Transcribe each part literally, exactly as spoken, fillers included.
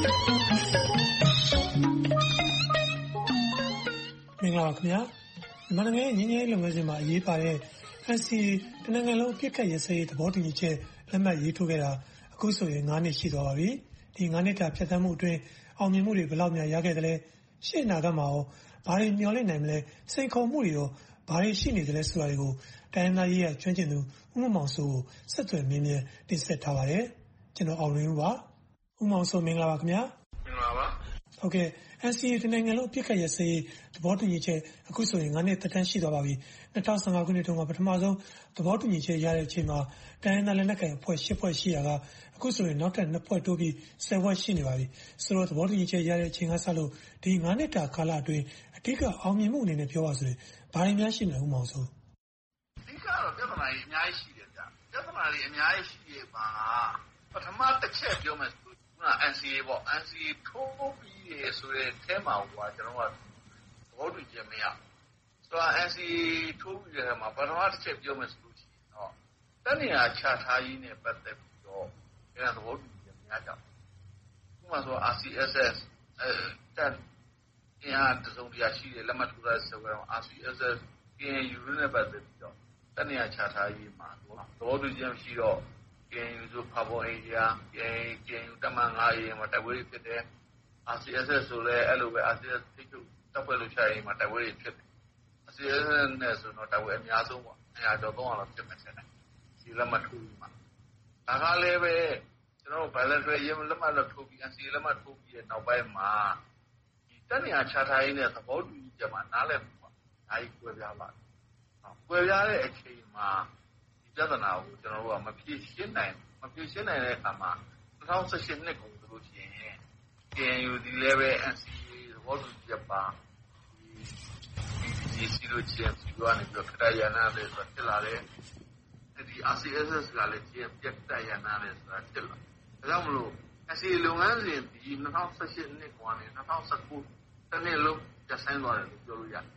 င်္ဂလာပါခင်ဗျာမြန်မာနိုင်ငံရဲ့ငြိမ်းချမ်းရေးလုပ်ငန်းစဉ်မှာအရေးပါတဲ့ N C A တနိုင်ငံလုံးအပစ်အခတ်ရပ်စဲရေးသဘောတူညီချက်လက်မှတ်ရေးထိုးခဲ့တာအခုဆိုရင်ငါးနှစ်ရှိသွားပါပြီဒီငါးနှစ်တာဖြတ်သန်းမှုအတွင်းအောင်မြင်မှုတွေဘယ်လောက်များရခဲ့သလဲရှေ့အနာဂတ်မှာရောဘာတွေမျှော်လင့်နိုင်မလဲစိန်ခေါ်မှုတွေရောဘာတွေရှိနေသလဲဆိုတာတွေကိုတိုင်းသားရေးရကျွမ်းကျင်သူဦးမောင်စိုးကိုဆက်သွယ်မြင်းမြန်းတင်ဆက်ထားပါတယ်ကျွန်တော်အောင်လွင်ဦးပါဦးမောင်စိုးမင်္ဂလာပါခင်ဗျာမင်္ဂလာပါဟုတ်ကဲ့ N C A တနိုင်ငံလုံးအပစ်အခတ်ရပ်စဲရေးသဘောတူညီချက်အခုဆိုရင်ငါးနှစ်သက်တမ်းရှိသွားပါပြီ၂၀၁၅ခုနှစ်တုန်းကပထမဆုံးသဘောတူညီချက်ရတဲ့အချိန်မှာတိုင်းသားလက်နက်ကိုင်အဖွဲ့၈ဖွဲ့ရှိရာကအခုဆိုရင်နောက်ထပ်နှစ်ဖွဲ့တိုးပြီးဆယ်ဖွဲ့ရှိနေပါပြီဆိုတော့သဘောတူညီချက်ရတဲ့အချိန်ကစလို့ဒီငါးနှစ်တာကာလအတွင်းအဓိကအောင်မြင်မှုအနေနဲ့ပြောပါဆိုရင်ဘာတွေများရှိမလဲဦးမောင်စိုးအဓိကတော့ပြဿနာကြီးအများကြီးရှိတယ်ဗျပြဿနာကြီးအများကြီးရှိရပါပထမတစ်ချက်ပြောမယ်ဆိုတော့ N C A ပေါ့ N C A ထိုးပြီးရဆိုတဲ့အဲမှာဟိုကကျွန်တော်ကသဘောတူချက်မရဆိုတော့ N C A ထိုးပြီးရမှာပထမတစ်ချက်ပြောမယ်ဆိုလို့ရှိရင်တော့တနေရာခြားထားရေးနဲ့ပတ်သက်ပြီးတော့အဲသဘောတူချက်မရကြဘူးဥပမာဆို R C S S အဲတက်အင်အားတစုံတရာရှိတယ်လက်မှတ်ထိုးထားတဲ့ဆိုတော့ R C S S K N U နဲ့ပတ်သက်ပြီးတော့တနေရာခြားထားရေးမှာသဘောတူချက်ရှိတော့ K N U ဆိုဖာပေါ်အိန္ဒိယ K N U တမန်ငါးရေမှာတိုက်ပွဲတွေဖြစ်တယ် R C S S ဆိုလဲအဲ့လိုပဲ R C S S ထိပ်ချုပ်တပ်ဖွဲ့လို့ချရေးမှာတိုက်ပွဲတွေဖြစ်တယ် R C S S နဲ့ဆိုတော့တိုက်ပွဲအများဆုံးပေါ့၂၀၀ကျော်၃၀၀လောက်ဖြစ်မယ်ထင်တယ်ဒီလက်မှတ်ထိုးပြီးမှာဒါကလည်းပဲကျွန်တော်တို့ bilateral ရေးလက်မှတ်တော့ထိုးပြီး N C A လက်မှတ်ထိုးပြီးတဲ့နောက်ပိုင်းမှာဒီတနေရာခြားထားရေးနဲ့သဘောတူညီချက်မှာနားလည်မှုပေါ့ဒါကြီးကွဲပြားပါတယ်ကွဲပြားတဲ့အချိန်မှာဒီပြဿနာကိုကျွန်တော်တို့ကမဖြေရှင်းနိုင်မဖြေရှင်းနိုင်တဲ့အခါမှာ၂၀၁၈နှစ်ကုန်ဆိုလို့ရှိရင် K N U ဒီလည်းပဲ N C A သဘောတူချက်ပါဒီဒီစီလိုချင်စီကနေပြီးတော့ခရရနာလေးဆိုတာဖြစ်လာတယ်ဒီ R C S S ကလည်းကျပြတ်တရနာလေးဆိုတာဖြစ်လာဒါကြောင့်မလို့ N C A လုပ်ငန်းစဉ်ဒီ၂၀၁၈နှစ်ကနေ၂၀၁၉တနေ့လုံးကျဆင်းသွားတယ်လို့ပြောလို့ရတယ်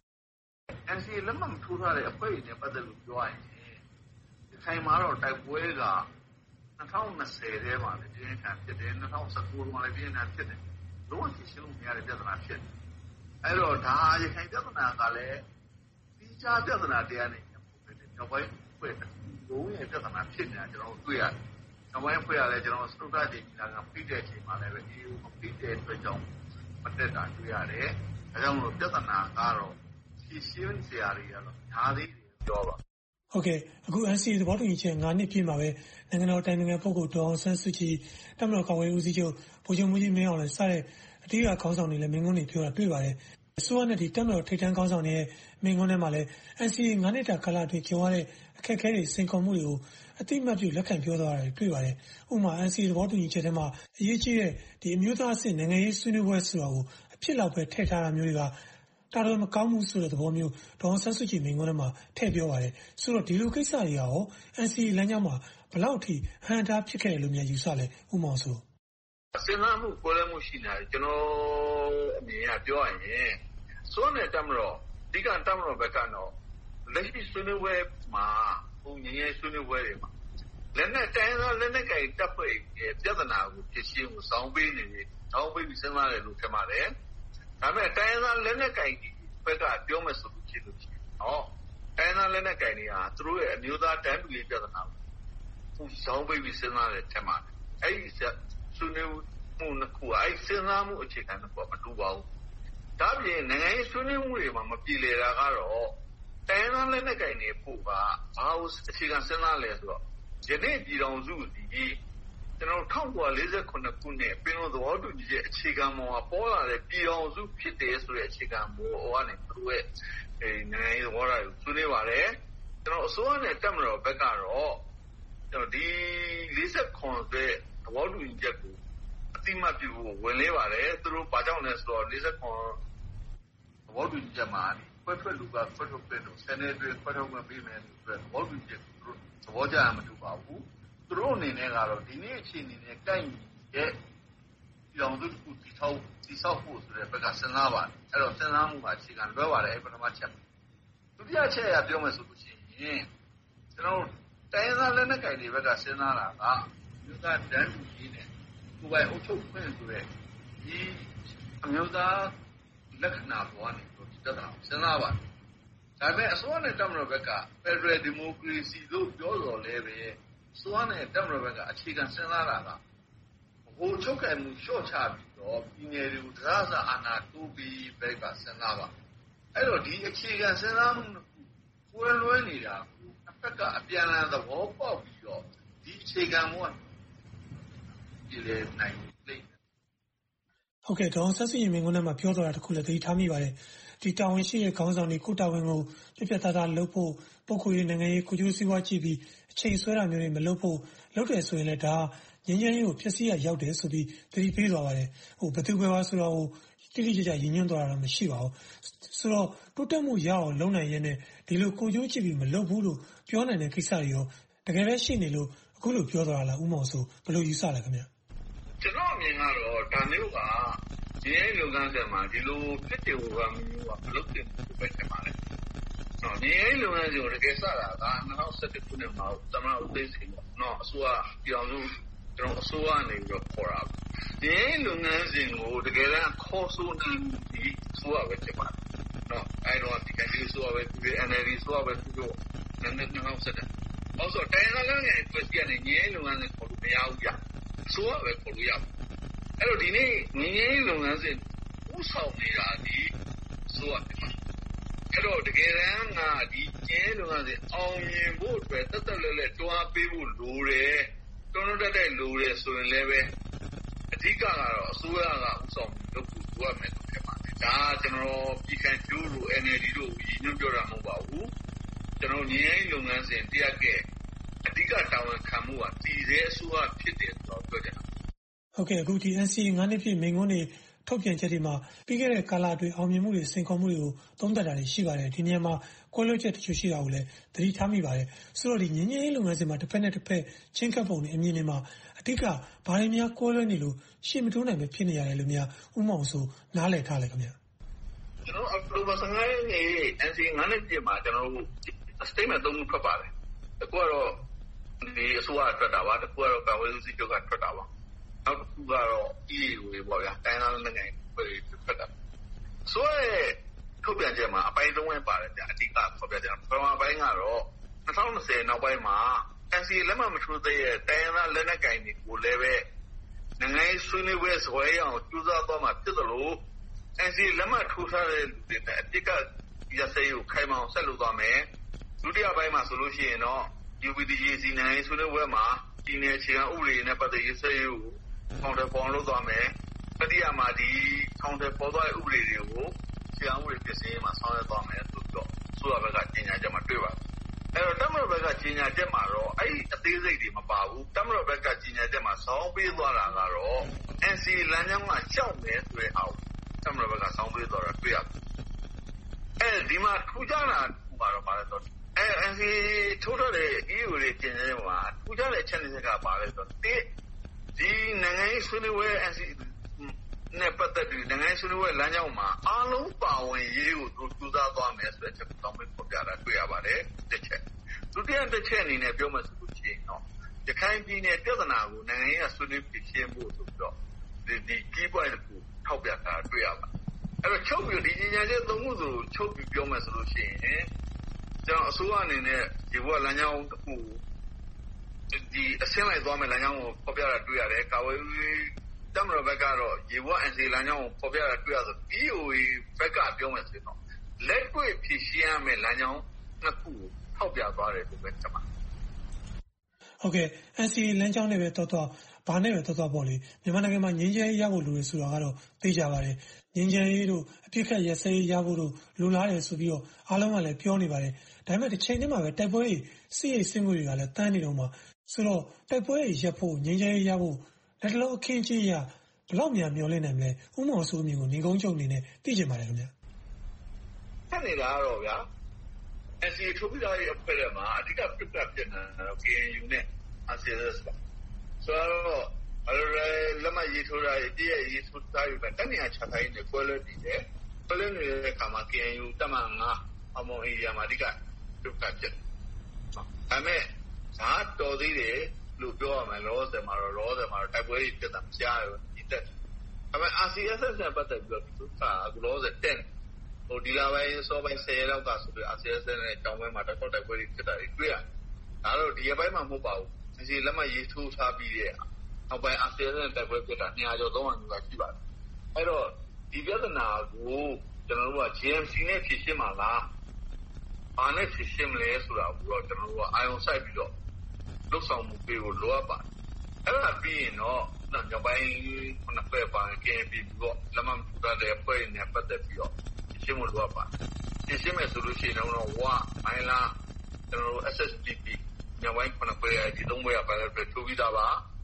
N C A လက်မှတ်ထိုးထားတဲ့အဖွဲ့တွေနဲ့ပတ်သက်လို့ပြောရရင်ဒီထိုင်မှာတော့တိုက်ပွဲက၂၀၂၀ထဲမှာလည်းဒီအခါဖြစ်တယ်၂၀၁၉မှာလည်းဒီအခါဖြစ်တယ်လုံးဝရှင်းလို့မရတဲ့ပြဿနာဖြစ်တယ်အဲ့တော့ဒါရခိုင်ပြဿနာကလည်းဒီကြားပြဿနာတရားနဲ့ပုံပဲနောက်ပိုင်းဖွဲ့လုံးရဲ့ပြဿနာဖြစ်နေတာကျွန်တော်တို့တွေ့ရတယ်နောက်ပိုင်းဖွဲ့ရလဲကျွန်တော်စတုတ္တချိန်ကြီးလာကဖိတဲ့အချိန်မှာလည်းပဲဒီမဖိတဲ့အတွက်ကြောင့်မတက်တာတွေ့ရတယ်ဒါကြောင့်မလို့ပြဿနာကတော့ရှင်းရှင်းစရာတွေကတော့ညားသေးတယ်ပြောပါဟုတ်ကဲ့အခု N C A သဘောတူညီချက်ငါးနှစ်ပြည့်မှာပဲနိုင်ငံတော်တိုင်ပင်ခံပုဂ္ဂိုလ်ဒေါ်အောင်ဆန်းစုကြည်တမန်တော်ကာကွယ်ရေးဦးစီးချုပ်ဗိုလ်ချုပ်မှူးကြီးမင်းအောင်လှိုင်စတဲ့အဓိကခေါင်းဆောင်တွေလည်းမိန့်ခွန်းတွေပြောတာတွေ့ပါတယ်အစိုးရနဲ့ဒီတမန်တော်ထိပ်တန်းခေါင်းဆောင်တွေရဲ့မိန့်ခွန်းထဲမှာလည်း N C A ငါးနှစ်တာကာလအတွင်းကြုံရတဲ့အခက်အခဲတွေစိန်ခေါ်မှုတွေကိုအတိအမှတ်ပြုလက်ခံပြောသွားတာတွေ့ပါတယ်ဥပမာ N C A သဘောတူညီချက်ထဲမှာအရေးကြီးတဲ့ဒီအမျိုးသားအဆင့်နိုင်ငံရေးဆွေးနွေးပွဲဆိုတာကိုအဖြစ်လောက်ပဲထည့်ထားတာမျိုးတွေကတာတော်မကောင်းမှုဆိုတဲ့သဘောမျိုးဒေါ်အောင်ဆန်းစုကြည်မိန့်ခွန်းထဲမှာထည့်ပြောပါတယ်ဆိုတော့ဒီလိုကိစ္စတွေရော N C A လမ်းကြောင်းမှာဘယ်လောက်အထိဟန်တာဖြစ်ခဲ့တယ်လို့များယူဆလဲဦးမောင်စိုးစဉ်းစားမှုကိုယ်လည်းမှုရှိနေတယ်ကျွန်တော်အမြင်ကပြောရရင်စိုးနဲ့တမတော်ဒီကတမတော်ဘက်ကတော့လက်ရှိဆွေးနွေးပွဲမှာဘုံငင်းရဲဆွေးနွေးပွဲတွေမှာလက်နဲ့တိုင်းသောလက်နဲ့ကြိုင်တပ်ဖွဲ့ရဲ့ပြဿနာကိုဖြစ်ရှင်းကိုစောင်းပေးနေတယ်စောင်းပေးပြီးစဉ်းစားတယ်လို့ထင်ပါတယ်ဒါပေမဲ့တိုင်းသားလက်နက်ကိုင်ဘက်ကပြောမယ်ဆိုလို့ရှိလို့ရှိရင်ဟောတိုင်းသားလက်နက်ကိုင်တွေဟာသူတို့ရဲ့အမျိုးသားတန်းတူရေးပြဿနာကိုစောင်းပေးပြီးစဉ်းစားတယ်ထင်ပါတယ်အဲ့ဒီဆွေးနွေးမှုနှစ်ခုအဲ့စဉ်းစားမှုအခြေခံတော့မတူပါဘူးဒါပြင်နိုင်ငံရေးဆွေးနွေးမှုတွေမှာမပြည်လေတာကတော့တိုင်းသားလက်နက်ကိုင်တွေဖို့ကဘာလို့အခြေခံစဉ်းစားလဲဆိုတော့ယနေ့ပြည်တော်စုဒီကျွန်တော်၁၉၄၇ခုနှစ်ပင်လုံသဘောတူညီချက်အခြေခံပေါ်မှာပေါ်လာတဲ့ပြည်အောင်စုဖြစ်တယ်ဆိုတဲ့အခြေခံပေါ်ကနေသူတို့ရဲ့နိုင်ငံရေးသဘောထားကိုဆွေးနွေးပါတယ်ကျွန်တော်အစိုးရနဲ့တက်မတော်ဘက်ကတော့ကျွန်တော်ဒီ၄၇ဆိုတဲ့သဘောတူညီချက်ကိုအတိမတ်ပြုဖို့ဝင်လေးပါတယ်သူတို့ဘာကြောင့်လဲဆိုတော့၄၇သဘောတူညီချက်မှာခွဲထွက်လူကခွဲထွက်ပြလို့ဆယ်နှစ်အတွင်းခွဲထွက်ခွင့်ပေးမယ်ဆိုတဲ့သဘောတူညီချက်ကိုသူတို့သဘောကျမှမတူပါဘူးသူတို့အနေနဲ့ကတော့ဒီနေ့အခြေအနေနဲ့ကိုက်ရဲ့ပြည်အောင်စုတစ်ခုတည်ဆောက်တည်ဆောက်ဖို့ဆိုတဲ့ဘက်ကစဉ်းစားပါတယ်အဲ့တော့စဉ်းစားမှုမှာအခြေခံလွဲပါတယ်အဲ့ပထမချက်ဒုတိယချက်အရပြောမယ်ဆိုလို့ရှိရင်ကျွန်တော်တိုင်းသားလက်နက်ကိုင်တွေဘက်ကစဉ်းစားတာကမြို့သားတန်းတူရေးနဲ့ကိုယ်ပိုင်အုပ်ချုပ်ခွင့်ဆိုတဲ့ဒီအမျိုးသားလက္ခဏာပေါ်ကနေတော့ဒီတတ်တာစဉ်းစားပါဒါပေမဲ့အစိုးရနဲ့တပ်မတော်ဘက်က Federal Democracy လို့ပြောတော်လဲပဲအစိုးရနဲ့တပ်မတော်ဘက်ကအခြေခံစဉ်းစားတာကဟိုချုပ်ကဲမှုလျှော့ချပြီးတော့ပြည်နယ်တွေကိုဒရာဇာအာဏာတိုးပြီးဘက်ကစဉ်းစားပါအဲ့တော့ဒီအခြေခံစဉ်းစားမှုကိုယ်လွဲနေတာအဖက်ကအပြန်အလှန်သဘောပေါက်ပြီးတော့ဒီအခြေခံမှုကဒီလေနိုင်လိမ့်မယ်ဟုတ်ကဲ့ဒေါ်ဆက်စီရင်မင်းကလည်းပြောသွားတာတခုလည်းသတိထားမိပါတယ်ဒီတာဝန်ရှိတဲ့ခေါင်းဆောင်တွေကိုတာဝန်ကိုပြပြသားသားလုပ်ဖို့ပုဂ္ဂိုလ်ရေးနိုင်ငံရေးကိုကျိုးစည်းဝါးကြည့်ပြီးအချိန်ဆွဲတာမျိုးတွေမလုပ်ဖို့လုပ်တယ်ဆိုရင်လည်းဒါငင်းငင်းလေးကိုဖျက်ဆီးရရောက်တယ်ဆိုပြီးသတိပေးသွားပါတယ်ဟိုဘသူပဲပါဆိုတော့တိတိကျကျရင်းညွှန်းသွားတာမရှိပါဘူးဆိုတော့တိုးတက်မှုရအောင်လုပ်နိုင်ရင်းနဲ့ဒီလိုကိုကျိုးကြည့်ပြီးမလုပ်ဘူးလို့ပြောနိုင်တဲ့ကိစ္စတွေရောတကယ်ပဲရှိနေလို့အခုလိုပြောသွားတာလားဥမောင်ဆိုဘယ်လိုယူဆလဲခင်ဗျကျွန်တော်အမြင်ကတော့ဒါမျိုးကဒီလုပ်ငန်းစဉ်မှာဒီလိုဖြစ်တယ်ဟိုကမျိုးကမလုပ်သင့်ဘူးပဲထင်ပါတယ်။နော်ဒီလုပ်ငန်းစဉ်ကိုတကယ်စတာက၂၀၁၁ခုနှစ်မှာသမ္မတဦးသိန်းစိန်ပေါ့နော်အစိုးရပြောင်းလို့ကျွန်တော်အစိုးရနေပြီးတော့ခေါ်တာ။ဒီလုပ်ငန်းစဉ်ကိုတကယ်တမ်းခေါ်ဆိုနေဒီအစိုးရပဲဖြစ်ပါတယ်။နော်အဲတော့ဒီကနေ့အစိုးရပဲဒီ N L D အစိုးရပဲသူတို့နည်းနည်း၂၀၁၁အော်ဆိုတိုင်းလာလည်းငယ်ပြည့်နေငင်းလုပ်ငန်းစဉ်ခေါ်လို့မရဘူးကြ။အစိုးရပဲခေါ်လို့ရပါအဲ့တော့ဒီနေ့ငင်းငင်းလုပ်ငန်းစဉ်ဥဆောင်နေတာဒီဆိုရတယ်အဲ့တော့တကယ်တမ်းကဒီကျင်းလုပ်ငန်းစဉ်အောင်မြင်ဖို့အတွက်တက်တက်လဲလဲတွားပေးဖို့လိုတယ်တွန်းတက်တဲ့လိုတယ်ဆိုရင်လည်းပဲအဓိကကတော့အစိုးရကဥဆောင်လုပ်ဖို့လိုရမယ်လို့ဖြစ်ပါတယ်ဒါကျွန်တော်ပြည်ခံကျိုးလို့ N L D တို့ရည်ညွှန်းပြောတာမဟုတ်ပါဘူးကျွန်တော်ငင်းငင်းလုပ်ငန်းစဉ်တရားကအဓိကတာဝန်ခံမှုကတည်တဲ့အစိုးရဖြစ်တယ်ဆိုတော့ပြောကြတာဟုတ်ကဲ့အခုဒီ N C A ငါးနှစ်ပြည့်မိန့်ခွန်းတွေထုတ်ပြန်ချက်တွေမှာပြီးခဲ့တဲ့ကာလအတွင်းအောင်မြင်မှုတွေစိန်ခေါ်မှုတွေကိုသုံးသပ်တာတွေရှိပါတယ်ဒီနေရာမှာကွဲလွဲချက်တချို့ရှိတာကိုလည်းသတိထားမိပါတယ်ဆိုတော့ဒီငင်းငင်းလုပ်ငန်းစဉ်မှာတစ်ဖက်နဲ့တစ်ဖက်ချင်းကပ်ပုံတွေအမြင်တွေမှာအဓိကဘာတွေများကွဲလွဲနေလို့ရှေ့မတိုးနိုင်ပဲဖြစ်နေရတယ်လို့များဥမောင်ဆိုနားလည်ထားလဲခင်ဗျကျွန်တော်အောက်တိုဘာ၁၅ရက်နေ့ N C A ငါးနှစ်ပြည့်မှာကျွန်တော်တို့ statement သုံးခုထွက်ပါတယ်တကူကတော့ဒီအစိုးရထွက်တာပါတကူကတော့ကာဝေးစုစီချုပ်ကထွက်တာပါနောက်တစ်ခုကတော့ E A တွေပေါ့ဗျာတိုင်းသားနိုင်ငံတွေထွက်တာဆိုရဲထုတ်ပြန်ချက်မှာအပိုင်းသုံးပိုင်းပါတယ်ဗျာအဓိကဖော်ပြကြတာပထမပိုင်းကတော့၂၀၂၀နောက်ပိုင်းမှာ N C A လက်မှတ်မထိုးသေးတဲ့တိုင်းသားလက်နက်ကိုင်တွေကိုလည်းပဲနိုင်ငံရေးဆွေးနွေးပွဲဇွဲရအောင်ကြိုးစားသွားမှာဖြစ်သလို N C A လက်မှတ်ထိုးထားတဲ့လူတွေနဲ့အဓိကရစရေးကိုခိုင်မာအောင်ဆက်လုပ်သွားမယ်ဒုတိယပိုင်းမှာဆိုလို့ရှိရင်တော့ U P D J C နိုင်ငံရေးဆွေးနွေးပွဲမှာဒီနယ်အခြေခံဥပဒေနဲ့ပတ်သက်ရေးဆွေးနွေးကိုထောင်ထဲပေါ်လို့သွားမယ်တတိယမှာဒီထောင်ထဲပေါ်သွားတဲ့ဥပဒေတွေကိုဆရာဥပဒေပြည့်စည်ရေးမှာဆောင်ရွက်သွားမယ်ဆိုတော့ဆိုရဘက်ကကြီးညာချက်မှာတွေ့ပါတယ်အဲ့တော့တမတော်ဘက်ကကြီးညာချက်မှာတော့အဲ့ဒီအသေးစိတ်တွေမပါဘူးတမတော်ဘက်ကကြီးညာချက်မှာဆောင်းပေးသွားတာကတော့ N C A လမ်းကြောင်းကကြောက်မယ်ဆိုတဲ့အောက်တမတော်ဘက်ကဆောင်းပေးသွားတာတွေ့ရတယ်အဲ့ဒီမှာထူးခြားတာကတော့ပါလဲဆိုအဲ N C A ထိုးထားတဲ့ E U တွေကျင်းနေမှာထူးခြားတဲ့အချက်တွေကပါလဲဆိုတော့ဒီနိုင်ငံရေးဆွေးနွေးပွဲ N C A နဲ့ပတ်သက်ပြီးနိုင်ငံရေးဆွေးနွေးပွဲလမ်းကြောင်းမှာအားလုံးပါဝင်ရေးကိုသူစူးစမ်းသွားမယ်ဆိုတဲ့ချက်ကိုတောင်းပေးဖော်ပြတာတွေ့ရပါတယ်တစ်ချက်ဒုတိယတစ်ချက်အနေနဲ့ပြောမှဆိုလို့ရှိရင်တော့ရခိုင်ပြည်နယ်ပြဿနာကိုနိုင်ငံရေးဆွေးနွေးဖြေရှင်းဖို့ဆိုပြီးတော့ဒီဒီ key point ကိုထောက်ပြတာတွေ့ရပါတယ်အဲ့တော့ချုပ်ပြီးဒီညညာချက်သုံးခုဆိုချုပ်ပြီးပြောမှဆိုလို့ရှိရင်ကျွန်တော်အစိုးရအနေနဲ့ဒီဘဝလမ်းကြောင်းတစ်ခုဒီအဆင့်လိုက်သွားမယ်လမ်းကြောင်းကိုဖော်ပြတာတွေ့ရတယ်ကာဝေးတမရဘက်ကတော့ရေဘဝ N C A လမ်းကြောင်းကိုဖော်ပြတာတွေ့ရဆို E O A ဘက်ကပြောမယ်ဆိုတော့လက်တွေ့ဖြည့်ရှင်းရမယ်လမ်းကြောင်းနှစ်ခုကိုထောက်ပြသွားတယ်လို့ပဲကျွန်မဟုတ်ကဲ့ N C A လမ်းကြောင်းနဲ့ပဲတော်တော်ဘာနဲ့ပဲတော်တော်ပေါ့လေမြန်မာနိုင်ငံမှာငင်းချဲရဖို့လိုရဆိုတာကတော့သိကြပါတယ်ငင်းချဲရေးတို့အပြစ်ခတ်ရစဲရဖို့တို့လိုလားတယ်ဆိုပြီးတော့အားလုံးကလည်းပြောနေပါတယ်ဒါပေမဲ့တစ်ချိန်တည်းမှာပဲတိုက်ပွဲကြီးစစ်ရေးစစ်မှုတွေကလည်းတန်းနေတော့မှဆိုတော့တိုက်ပွဲကြီးရပ်ဖို့ငင်းချဲရဖို့လက်တလုံးအခင်းကြီးရဘလောက်များမျောလင့်နိုင်မလဲဥမောင်ဆိုးမျိုးကိုနေကုန်းချုပ်အနေနဲ့သိချင်ပါတယ်ခင်ဗျထပ်နေတာတော့ဗျာ N C A ထိုးပြီးသားရဲ့အဖွဲ့ထဲမှာအဓိကပြတ်ပြတ်ဖြစ်နေတာတော့ K N U နဲ့ R C S S ပါဆိုတော့အဲ့လက်မရေးထိုးတာရဲ့တည့်ရဲ့ရေးထိုးတာอยู่ပဲတနေရာချတိုင်းနဲ့ကွဲလွဲပြီးတယ်ကွဲလွဲနေတဲ့အခါမှာ K N U တက်မှငါအမော်အေရီယာမှာအဓိကပြတ်ပြတ်ဖြစ်တယ်ဒါပေမဲ့ဒါတော်သေးတယ်လို့ပြောရမယ်လောဆယ်မှာတော့လောဆယ်မှာတော့တိုက်ပွဲကြီးဖြစ်တာကြားရောဒီတက်ဒါပေမဲ့ R C S S နဲ့ပတ်သက်ပြီးတော့သူကအခုလောဆယ်တက်ဟိုဒီလာပိုင်းစောပိုင်းဆယ်ရက်လောက်ကဆိုပြီး R C S S နဲ့တောင်းပွဲမှာတော့တိုက်ပွဲကြီးဖြစ်တာတွေတွေ့ရတယ်ဒါတော့ဒီဘက်မှာမဟုတ်ပါဘူးအစီလက်မှတ်ရေးထိုးထားပြီးတဲ့နောက်ပိုင်း R C S S နဲ့တိုက်ပွဲဖြစ်တာနှစ်ရာကျော်သုံးရာကျော်ရှိပါတယ်အဲ့တော့ဒီပြဿနာကိုကျွန်တော်တို့က J M C နဲ့ဖြေရှင်းမှာလားဘာနဲ့ဖြေရှင်းမလဲဆိုတာကိုတော့ကျွန်တော်တို့ကအာရုံစိုက်ပြီးတော့လုပ်ဆောင်မှုပေးဖို့လိုအပ်ပါတယ်အဲ့ဒါပြီးရင်တော့ညပိုင်းခုနကပဲပါကင်းပြီးတော့လက်မှတ်ထိုးတဲ့အဖွဲ့နဲ့ပတ်သက်ပြီးတော့ဖြေရှင်းမှုလိုအပ်ပါတယ်ဖြေရှင်းမယ်ဆိုလို့ရှိရင်တော့ဝါမိုင်းလာကျွန်တော်တို့ S S P P ညပိုင်းခုနကပဲဒီသုံးဘွဲ့ပါလဲထိုးပြီးသားပါ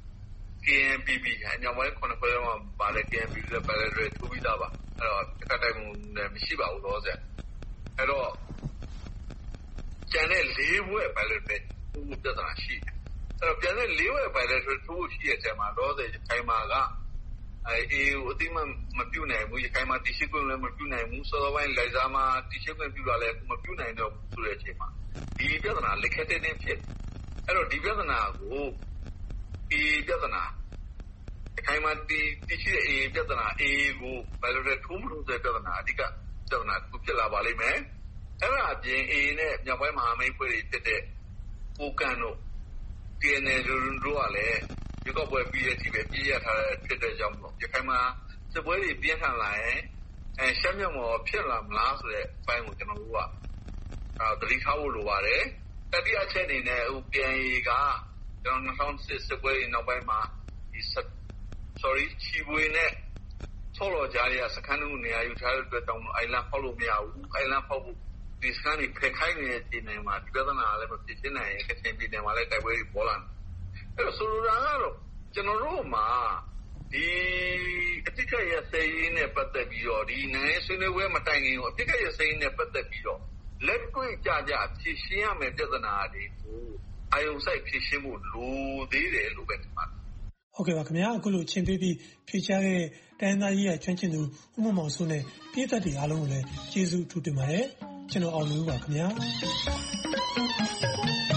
K N P P ညပိုင်းခုနကပဲမှာပါလဲ K N P P လည်းပါလဲထိုးပြီးသားပါအဲ့တော့တစ်ခါတိုင်လည်းမရှိပါဘူးတော့ဆက်အဲ့တော့ကျန်တဲ့လေးဘွဲ့ပါလဲပဲသူ့ပြဿနာရှိတယ်အဲ့တော့ပြန်တဲ့လေးဘွဲ့ပါလဲထိုးရှိတဲ့အချိန်မှာတော့ဆက်ခိုင်မာကအဲအေးအတိမမပြုတ်နိုင်ဘူးရခိုင်မှာတီရှိခွင့်လည်းမပြုတ်နိုင်ဘူးစောစောပိုင်းလိုက်စားမှာတီရှိခွင့်ပြုတာလည်းမပြုတ်နိုင်တော့ဘူးဆိုတဲ့အချိန်မှာဒီပြဿနာလက်ခက်တဲ့နေဖြစ်အဲ့တော့ဒီပြဿနာကိုဒီပြဿနာရခိုင်မှာတီတီရှိတဲ့အေးပြဿနာအေးကိုဘယ်လိုလဲထိုးမလို့တဲ့ပြဿနာအဓိကပြဿနာကိုဖြစ်လာပါလိမ့်မယ်အဲ့ဒါအပြင်အေးနဲ့မြောက်ပိုင်းမဟာမိတ်ဖွဲ့တွေဖြစ်တဲ့ကိုကန်တို့ T N L တို့ကလည်းဒီကောပွဲပြီးတဲ့ဒီပဲပြည့်ရထားတဲ့ဖြစ်တဲ့ကြောင့်ပေါ့ရခိုင်မှာစစ်ပွဲတွေပြင်းထန်လာရင်အဲရှမ်းမြောက်မှာဖြစ်လာမလားဆိုတဲ့အပိုင်းကိုကျွန်တော်တို့ကအဲသတိထားဖို့လိုပါတယ်တတိယအချက်အနေနဲ့ဟို P N A ကကျွန်တော်၂၀၀၈စစ်ပွဲတွေနောက်ပိုင်းမှာဒီ sorry ချီပွေနဲ့ဆော်လော်ကြားရစခန်းတို့နေရာယူထားတဲ့အတွက်တောင်အိုင်လန်ဖောက်လို့မရဘူးအိုင်လန်ဖောက်ဖို့ဒီစခန်းတွေဖယ်ခိုင်းနေတဲ့ဒီနေရာမှာဒီပြဿနာလည်းမဖြစ်နိုင်ရင်ကချင်ပြည်နယ်မှာလည်းတိုက်ပွဲတွေပေါ်လာတယ်အဲ့တော့ဆိုလိုတာကတော့ကျွန်တော်တို့မှာဒီအတိတ်ရစည်ရင်းနဲ့ပတ်သက်ပြီးတော့ဒီနိုင်ငံဆွေးနွေးပွဲမတိုင်ခင်ကိုအတိတ်ရစည်ရင်းနဲ့ပတ်သက်ပြီးတော့လက်တွေ့ကြကြဖြေရှင်းရမယ့်ပြဿနာတွေကိုအာရုံစိုက်ဖြေရှင်းဖို့လိုသေးတယ်လို့ပဲထင်ပါတယ်ဟုတ်ကဲ့ပါခင်ဗျာအခုလိုချင်းပေးပြီးဖြေချခဲ့တဲ့တိုင်းသားကြီးရကျွမ်းကျင်သူဦးမောင်မောင်စိုးနဲ့ပြည်သက်တွေအားလုံးကိုလည်းကျေးဇူးထူးတင်ပါတယ်ကျွန်တော်အောင်လို့ပါခင်ဗျာ